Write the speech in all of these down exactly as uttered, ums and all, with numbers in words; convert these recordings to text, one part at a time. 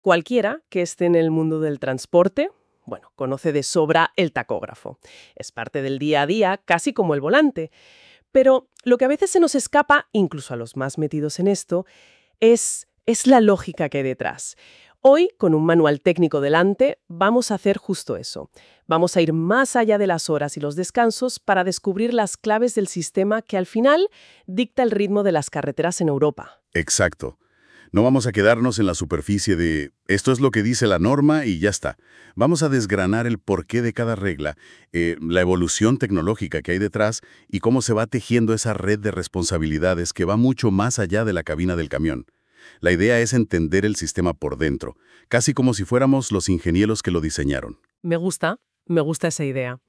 Cualquiera que esté en el mundo del transporte, bueno, conoce de sobra el tacógrafo. Es parte del día a día, casi como el volante. Pero lo que a veces se nos escapa, incluso a los más metidos en esto, es, es la lógica que hay detrás. Hoy, con un manual técnico delante, vamos a hacer justo eso. Vamos a ir más allá de las horas y los descansos para descubrir las claves del sistema que al final dicta el ritmo de las carreteras en Europa. Exacto. No vamos a quedarnos en la superficie de esto es lo que dice la norma y ya está. Vamos a desgranar el porqué de cada regla, eh, la evolución tecnológica que hay detrás y cómo se va tejiendo esa red de responsabilidades que va mucho más allá de la cabina del camión. La idea es entender el sistema por dentro, casi como si fuéramos los ingenieros que lo diseñaron. Me gusta, me gusta esa idea.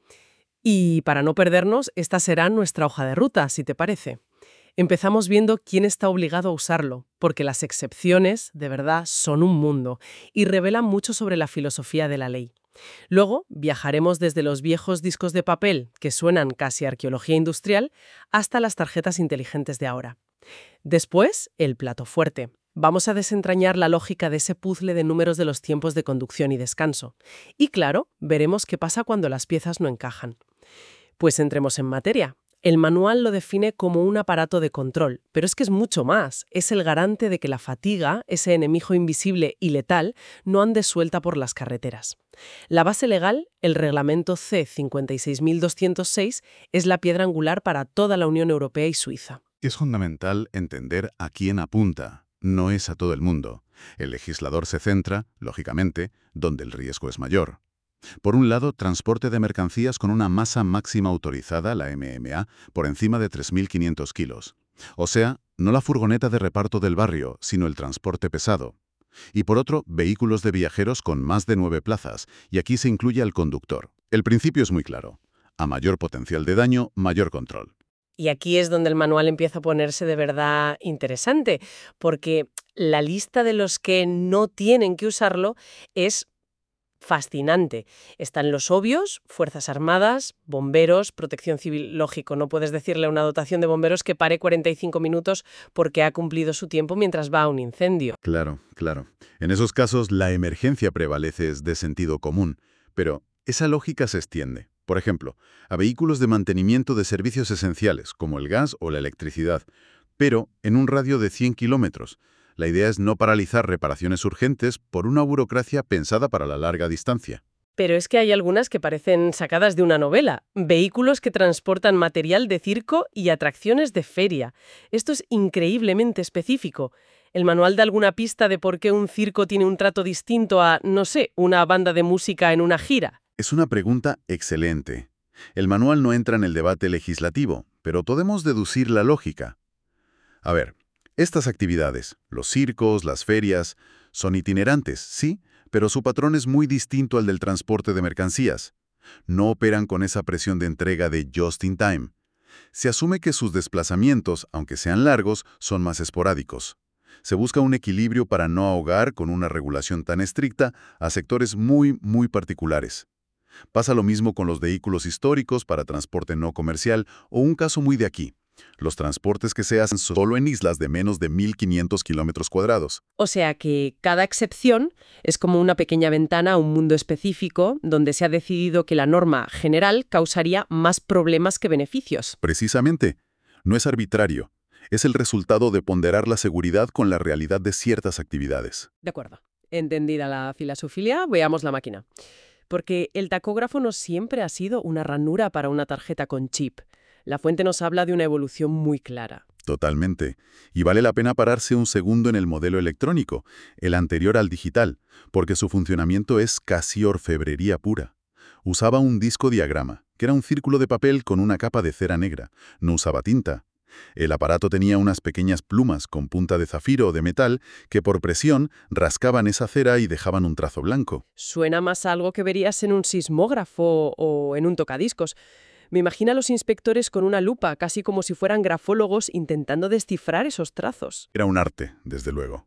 Y para no perdernos, esta será nuestra hoja de ruta, si te parece. Empezamos viendo quién está obligado a usarlo, porque las excepciones, de verdad, son un mundo y revelan mucho sobre la filosofía de la ley. Luego viajaremos desde los viejos discos de papel, que suenan casi a arqueología industrial, hasta las tarjetas inteligentes de ahora. Después, el plato fuerte. Vamos a desentrañar la lógica de ese puzzle de números de los tiempos de conducción y descanso. Y claro, veremos qué pasa cuando las piezas no encajan. Pues entremos en materia. El manual lo define como un aparato de control, pero es que es mucho más. Es el garante de que la fatiga, ese enemigo invisible y letal, no ande suelta por las carreteras. La base legal, el reglamento C cincuenta y seis mil doscientos seis, es la piedra angular para toda la Unión Europea y Suiza. Es fundamental entender a quién apunta. No es a todo el mundo. El legislador se centra, lógicamente, donde el riesgo es mayor. Por un lado, transporte de mercancías con una masa máxima autorizada, la M M A, por encima de tres mil quinientos kilos. O sea, no la furgoneta de reparto del barrio, sino el transporte pesado. Y por otro, vehículos de viajeros con más de nueve plazas, y aquí se incluye al conductor. El principio es muy claro. A mayor potencial de daño, mayor control. Y aquí es donde el manual empieza a ponerse de verdad interesante, porque la lista de los que no tienen que usarlo es fascinante. Están los obvios, Fuerzas Armadas, bomberos, protección civil. Lógico, no puedes decirle a una dotación de bomberos que pare cuarenta y cinco minutos porque ha cumplido su tiempo mientras va a un incendio. Claro, claro. En esos casos, la emergencia prevalece es de sentido común, pero esa lógica se extiende. Por ejemplo, a vehículos de mantenimiento de servicios esenciales, como el gas o la electricidad, pero en un radio de cien kilómetros. La idea es no paralizar reparaciones urgentes por una burocracia pensada para la larga distancia. Pero es que hay algunas que parecen sacadas de una novela. Vehículos que transportan material de circo y atracciones de feria. Esto es increíblemente específico. ¿El manual da alguna pista de por qué un circo tiene un trato distinto a, no sé, una banda de música en una gira? Es una pregunta excelente. El manual no entra en el debate legislativo, pero podemos deducir la lógica. A ver, estas actividades, los circos, las ferias, son itinerantes, sí, pero su patrón es muy distinto al del transporte de mercancías. No operan con esa presión de entrega de just in time. Se asume que sus desplazamientos, aunque sean largos, son más esporádicos. Se busca un equilibrio para no ahogar con una regulación tan estricta a sectores muy, muy particulares. Pasa lo mismo con los vehículos históricos para transporte no comercial o un caso muy de aquí, los transportes que se hacen solo en islas de menos de mil quinientos kilómetros cuadrados. O sea que cada excepción es como una pequeña ventana a un mundo específico donde se ha decidido que la norma general causaría más problemas que beneficios. Precisamente, no es arbitrario. Es el resultado de ponderar la seguridad con la realidad de ciertas actividades. De acuerdo. Entendida la filosofía, veamos la máquina. Porque el tacógrafo no siempre ha sido una ranura para una tarjeta con chip. La fuente nos habla de una evolución muy clara. Totalmente. Y vale la pena pararse un segundo en el modelo electrónico, el anterior al digital, porque su funcionamiento es casi orfebrería pura. Usaba un disco diagrama, que era un círculo de papel con una capa de cera negra. No usaba tinta. El aparato tenía unas pequeñas plumas con punta de zafiro o de metal que por presión rascaban esa cera y dejaban un trazo blanco. Suena más a algo que verías en un sismógrafo o en un tocadiscos. Me imagino a los inspectores con una lupa, casi como si fueran grafólogos intentando descifrar esos trazos. Era un arte, desde luego.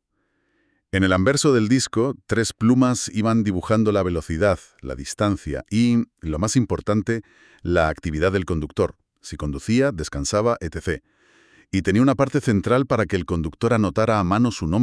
En el anverso del disco, tres plumas iban dibujando la velocidad, la distancia y, lo más importante, la actividad del conductor. Si conducía, descansaba, etcétera. Y tenía una parte central para que el conductor anotara a mano su nombre,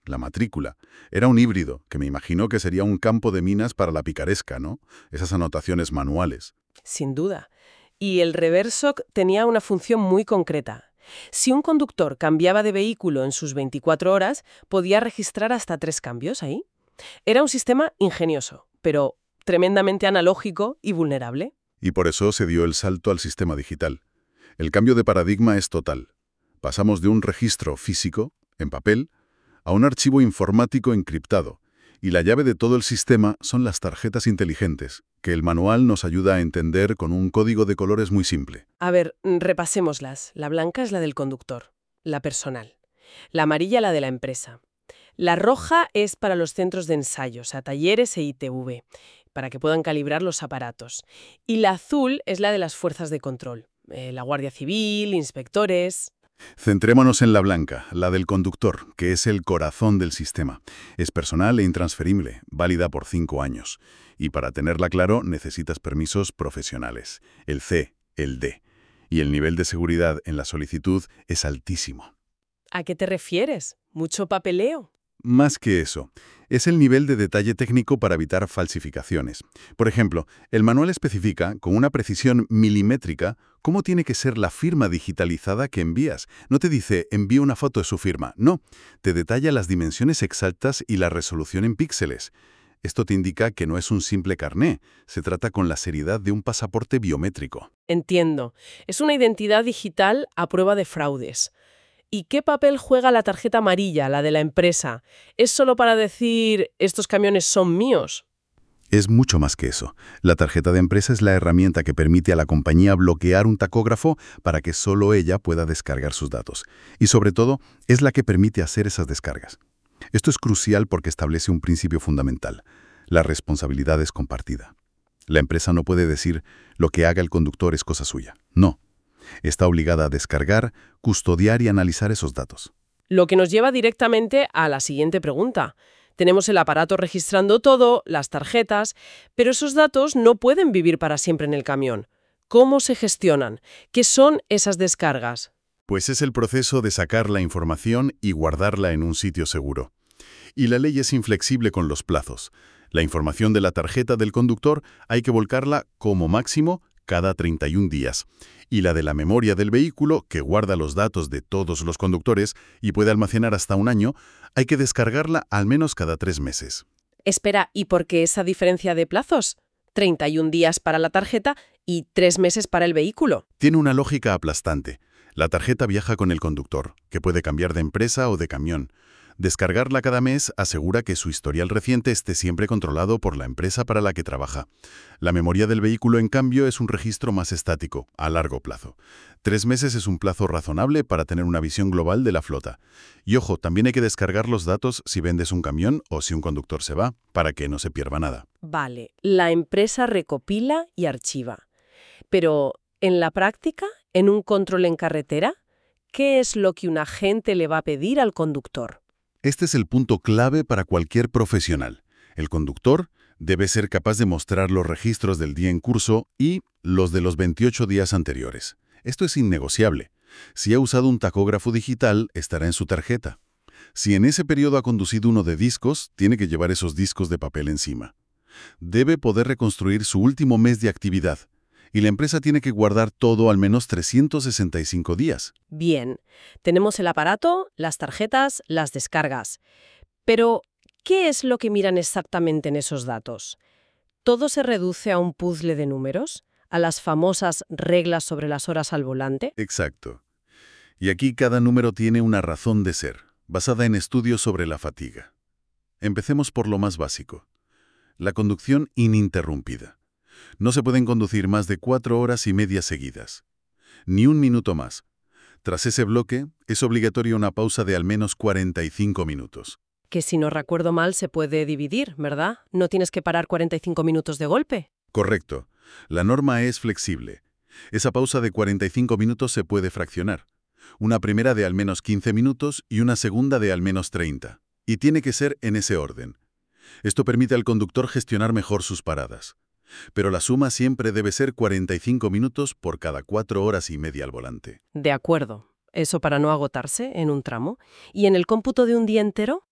la matrícula. Era un híbrido, que me imagino que sería un campo de minas para la picaresca, ¿no? Esas anotaciones manuales. Sin duda. Y el reverso tenía una función muy concreta. Si un conductor cambiaba de vehículo en sus veinticuatro horas, podía registrar hasta tres cambios ahí. Era un sistema ingenioso, pero tremendamente analógico y vulnerable. Y por eso se dio el salto al sistema digital. El cambio de paradigma es total. Pasamos de un registro físico, en papel, a un archivo informático encriptado, y la llave de todo el sistema son las tarjetas inteligentes, que el manual nos ayuda a entender con un código de colores muy simple. A ver, repasémoslas. La blanca es la del conductor, la personal. La amarilla la de la empresa. La roja es para los centros de ensayo, o sea, talleres e I T V, para que puedan calibrar los aparatos. Y la azul es la de las fuerzas de control, eh, la Guardia Civil, inspectores. Centrémonos en la blanca, la del conductor, que es el corazón del sistema. Es personal e intransferible, válida por cinco años. Y para tenerla claro, necesitas permisos profesionales, el C, el D. Y el nivel de seguridad en la solicitud es altísimo. ¿A qué te refieres? ¿Mucho papeleo? Más que eso, es el nivel de detalle técnico para evitar falsificaciones. Por ejemplo, el manual especifica, con una precisión milimétrica, cómo tiene que ser la firma digitalizada que envías. No te dice, envía una foto de su firma. No, te detalla las dimensiones exactas y la resolución en píxeles. Esto te indica que no es un simple carné, se trata con la seriedad de un pasaporte biométrico. Entiendo. Es una identidad digital a prueba de fraudes. ¿Y qué papel juega la tarjeta amarilla, la de la empresa? ¿Es solo para decir, estos camiones son míos? Es mucho más que eso. La tarjeta de empresa es la herramienta que permite a la compañía bloquear un tacógrafo para que solo ella pueda descargar sus datos. Y sobre todo, es la que permite hacer esas descargas. Esto es crucial porque establece un principio fundamental. La responsabilidad es compartida. La empresa no puede decir, lo que haga el conductor es cosa suya. No. Está obligada a descargar, custodiar y analizar esos datos. Lo que nos lleva directamente a la siguiente pregunta. Tenemos el aparato registrando todo, las tarjetas, pero esos datos no pueden vivir para siempre en el camión. ¿Cómo se gestionan? ¿Qué son esas descargas? Pues es el proceso de sacar la información y guardarla en un sitio seguro. Y la ley es inflexible con los plazos. La información de la tarjeta del conductor hay que volcarla como máximo cada treinta y un días. Y la de la memoria del vehículo, que guarda los datos de todos los conductores y puede almacenar hasta un año, hay que descargarla al menos cada tres meses. Espera, ¿y por qué esa diferencia de plazos? treinta y un días para la tarjeta y tres meses para el vehículo. Tiene una lógica aplastante. La tarjeta viaja con el conductor, que puede cambiar de empresa o de camión. Descargarla cada mes asegura que su historial reciente esté siempre controlado por la empresa para la que trabaja. La memoria del vehículo, en cambio, es un registro más estático, a largo plazo. Tres meses es un plazo razonable para tener una visión global de la flota. Y ojo, también hay que descargar los datos si vendes un camión o si un conductor se va, para que no se pierda nada. Vale, la empresa recopila y archiva. Pero, ¿en la práctica, en un control en carretera, qué es lo que un agente le va a pedir al conductor? Este es el punto clave para cualquier profesional. El conductor debe ser capaz de mostrar los registros del día en curso y los de los veintiocho días anteriores. Esto es innegociable. Si ha usado un tacógrafo digital, estará en su tarjeta. Si en ese periodo ha conducido uno de discos, tiene que llevar esos discos de papel encima. Debe poder reconstruir su último mes de actividad. Y la empresa tiene que guardar todo al menos trescientos sesenta y cinco días. Bien, tenemos el aparato, las tarjetas, las descargas. Pero, ¿qué es lo que miran exactamente en esos datos? ¿Todo se reduce a un puzzle de números? ¿A las famosas reglas sobre las horas al volante? Exacto. Y aquí cada número tiene una razón de ser, basada en estudios sobre la fatiga. Empecemos por lo más básico. La conducción ininterrumpida. No se pueden conducir más de cuatro horas y media seguidas. Ni un minuto más. Tras ese bloque, es obligatoria una pausa de al menos cuarenta y cinco minutos. Que si no recuerdo mal se puede dividir, ¿verdad? No tienes que parar cuarenta y cinco minutos de golpe. Correcto. La norma es flexible. Esa pausa de cuarenta y cinco minutos se puede fraccionar. Una primera de al menos quince minutos y una segunda de al menos treinta. Y tiene que ser en ese orden. Esto permite al conductor gestionar mejor sus paradas. Pero la suma siempre debe ser cuarenta y cinco minutos por cada cuatro horas y media al volante. De acuerdo. Eso para no agotarse en un tramo. ¿Y en el cómputo de un día entero?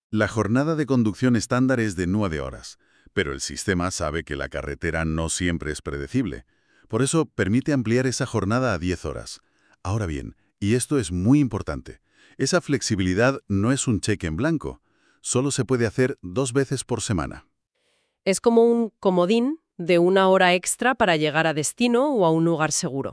La jornada de conducción estándar es de nueve horas, pero el sistema sabe que la carretera no siempre es predecible. Por eso permite ampliar esa jornada a diez horas. Ahora bien, y esto es muy importante, esa flexibilidad no es un cheque en blanco. Solo se puede hacer dos veces por semana. Es como un comodín de una hora extra para llegar a destino o a un lugar seguro.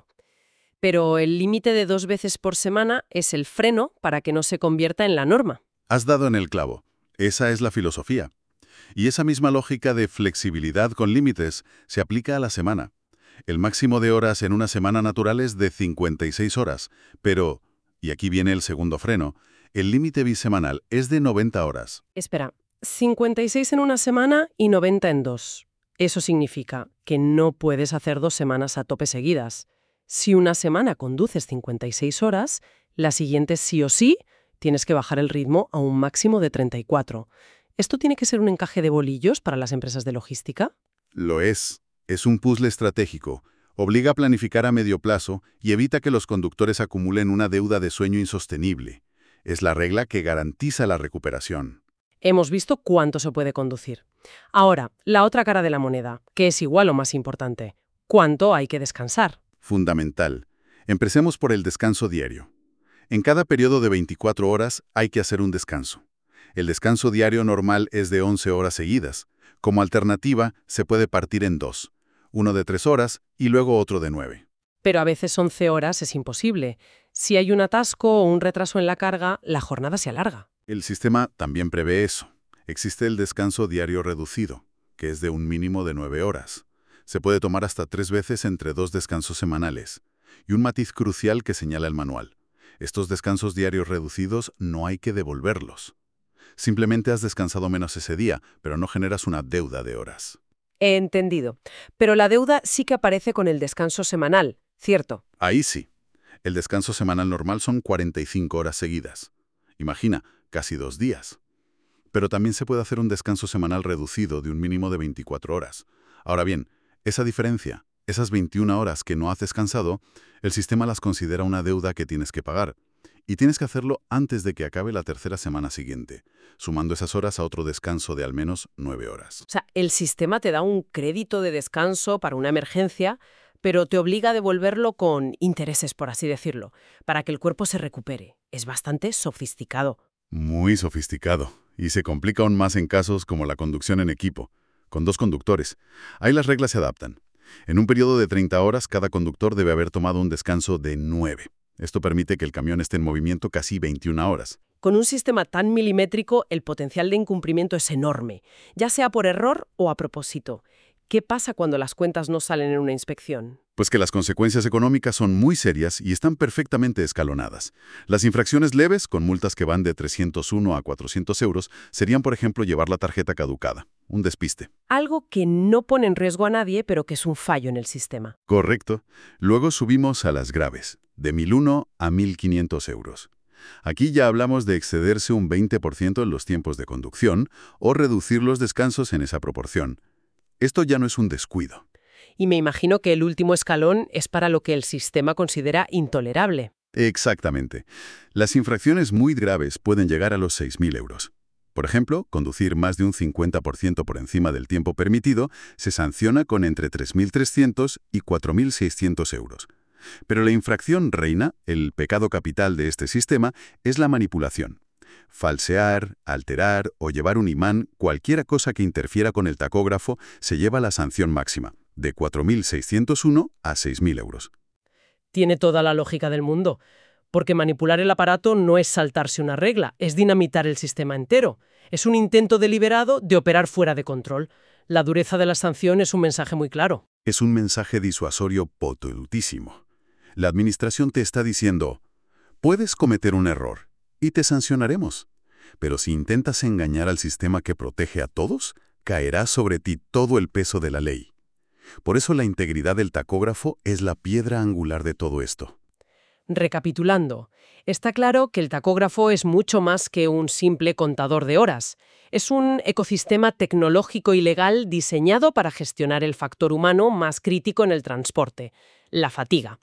Pero el límite de dos veces por semana es el freno para que no se convierta en la norma. Has dado en el clavo. Esa es la filosofía. Y esa misma lógica de flexibilidad con límites se aplica a la semana. El máximo de horas en una semana natural es de cincuenta y seis horas, pero, y aquí viene el segundo freno, el límite bisemanal es de noventa horas. Espera, cincuenta y seis en una semana y noventa en dos. Eso significa que no puedes hacer dos semanas a tope seguidas. Si una semana conduces cincuenta y seis horas, la siguiente sí o sí tienes que bajar el ritmo a un máximo de treinta y cuatro. ¿Esto tiene que ser un encaje de bolillos para las empresas de logística? Lo es. Es un puzzle estratégico. Obliga a planificar a medio plazo y evita que los conductores acumulen una deuda de sueño insostenible. Es la regla que garantiza la recuperación. Hemos visto cuánto se puede conducir. Ahora, la otra cara de la moneda, que es igual o más importante. ¿Cuánto hay que descansar? Fundamental. Empecemos por el descanso diario. En cada periodo de veinticuatro horas hay que hacer un descanso. El descanso diario normal es de once horas seguidas. Como alternativa, se puede partir en dos. Uno de tres horas y luego otro de nueve. Pero a veces once horas es imposible. Si hay un atasco o un retraso en la carga, la jornada se alarga. El sistema también prevé eso. Existe el descanso diario reducido, que es de un mínimo de nueve horas. Se puede tomar hasta tres veces entre dos descansos semanales. Y un matiz crucial que señala el manual. Estos descansos diarios reducidos no hay que devolverlos. Simplemente has descansado menos ese día, pero no generas una deuda de horas. He entendido. Pero la deuda sí que aparece con el descanso semanal, ¿cierto? Ahí sí. El descanso semanal normal son cuarenta y cinco horas seguidas. Imagina, casi dos días. Pero también se puede hacer un descanso semanal reducido de un mínimo de veinticuatro horas. Ahora bien, esa diferencia, esas veintiuna horas que no has descansado, el sistema las considera una deuda que tienes que pagar. Y tienes que hacerlo antes de que acabe la tercera semana siguiente, sumando esas horas a otro descanso de al menos nueve horas. O sea, el sistema te da un crédito de descanso para una emergencia, pero te obliga a devolverlo con intereses, por así decirlo, para que el cuerpo se recupere. Es bastante sofisticado. Muy sofisticado. Y se complica aún más en casos como la conducción en equipo, con dos conductores. Ahí las reglas se adaptan. En un periodo de treinta horas, cada conductor debe haber tomado un descanso de nueve. Esto permite que el camión esté en movimiento casi veintiuna horas. Con un sistema tan milimétrico, el potencial de incumplimiento es enorme, ya sea por error o a propósito. ¿Qué pasa cuando las cuentas no salen en una inspección? Pues que las consecuencias económicas son muy serias y están perfectamente escalonadas. Las infracciones leves, con multas que van de trescientos uno a cuatrocientos euros, serían, por ejemplo, llevar la tarjeta caducada, un despiste. Algo que no pone en riesgo a nadie, pero que es un fallo en el sistema. Correcto. Luego subimos a las graves, de mil uno a mil quinientos euros. Aquí ya hablamos de excederse un veinte por ciento en los tiempos de conducción o reducir los descansos en esa proporción. Esto ya no es un descuido. Y me imagino que el último escalón es para lo que el sistema considera intolerable. Exactamente. Las infracciones muy graves pueden llegar a los seis mil euros. Por ejemplo, conducir más de un cincuenta por ciento por encima del tiempo permitido se sanciona con entre tres mil trescientos y cuatro mil seiscientos euros. Pero la infracción reina, el pecado capital de este sistema, es la manipulación. Falsear, alterar o llevar un imán, cualquier cosa que interfiera con el tacógrafo, se lleva la sanción máxima, de cuatro mil seiscientos uno a seis mil euros. Tiene toda la lógica del mundo, porque manipular el aparato no es saltarse una regla, es dinamitar el sistema entero. Es un intento deliberado de operar fuera de control. La dureza de la sanción es un mensaje muy claro. Es un mensaje disuasorio potentísimo. La administración te está diciendo, puedes cometer un error y te sancionaremos. Pero si intentas engañar al sistema que protege a todos, caerá sobre ti todo el peso de la ley. Por eso la integridad del tacógrafo es la piedra angular de todo esto. Recapitulando, está claro que el tacógrafo es mucho más que un simple contador de horas. Es un ecosistema tecnológico y legal diseñado para gestionar el factor humano más crítico en el transporte, la fatiga.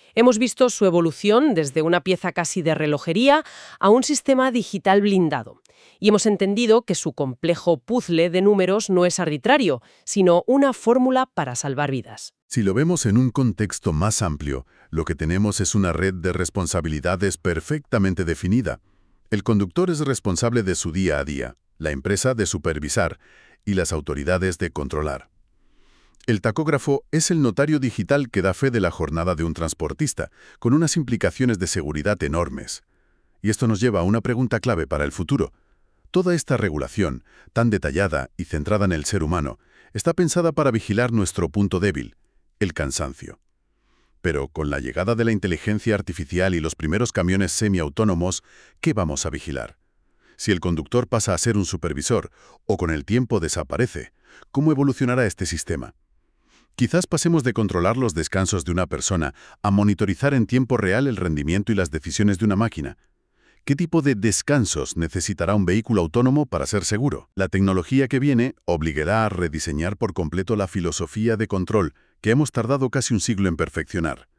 Hemos visto su evolución desde una pieza casi de relojería a un sistema digital blindado. Y hemos entendido que su complejo puzzle de números no es arbitrario, sino una fórmula para salvar vidas. Si lo vemos en un contexto más amplio, lo que tenemos es una red de responsabilidades perfectamente definida. El conductor es responsable de su día a día, la empresa de supervisar y las autoridades de controlar. El tacógrafo es el notario digital que da fe de la jornada de un transportista, con unas implicaciones de seguridad enormes. Y esto nos lleva a una pregunta clave para el futuro. Toda esta regulación, tan detallada y centrada en el ser humano, está pensada para vigilar nuestro punto débil, el cansancio. Pero con la llegada de la inteligencia artificial y los primeros camiones semiautónomos, ¿qué vamos a vigilar? Si el conductor pasa a ser un supervisor o con el tiempo desaparece, ¿cómo evolucionará este sistema? Quizás pasemos de controlar los descansos de una persona a monitorizar en tiempo real el rendimiento y las decisiones de una máquina. ¿Qué tipo de descansos necesitará un vehículo autónomo para ser seguro? La tecnología que viene obligará a rediseñar por completo la filosofía de control que hemos tardado casi un siglo en perfeccionar.